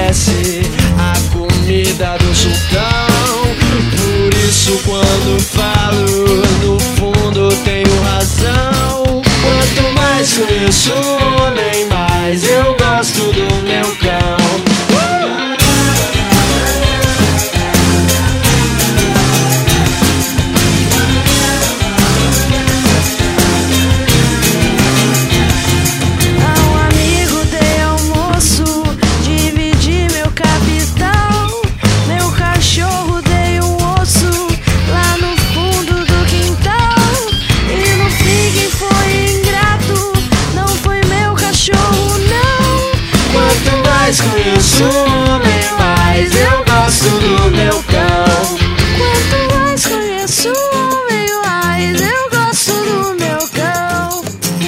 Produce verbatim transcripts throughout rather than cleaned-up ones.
parece a comida do sultão. Por isso quando falo, no fundo tenho razão. Quanto mais conheço o homem, mais eu gosto do meu cão. Conheço o homem, mas eu gosto do meu cão. Quanto mais conheço o homem, mais eu gosto do meu cão.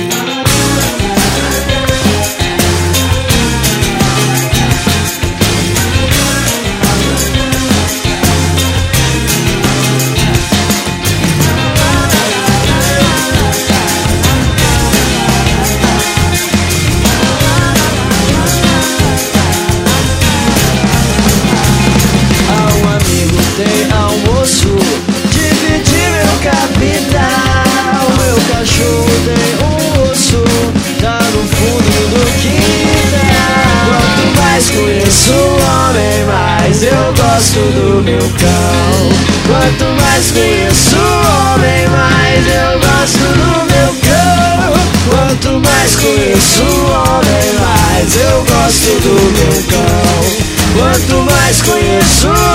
Conheço o homem, mas eu gosto do meu cão. Quanto mais conheço o homem, mais eu gosto do meu cão. Quanto mais conheço o homem, mais eu gosto do meu cão. Quanto mais conheço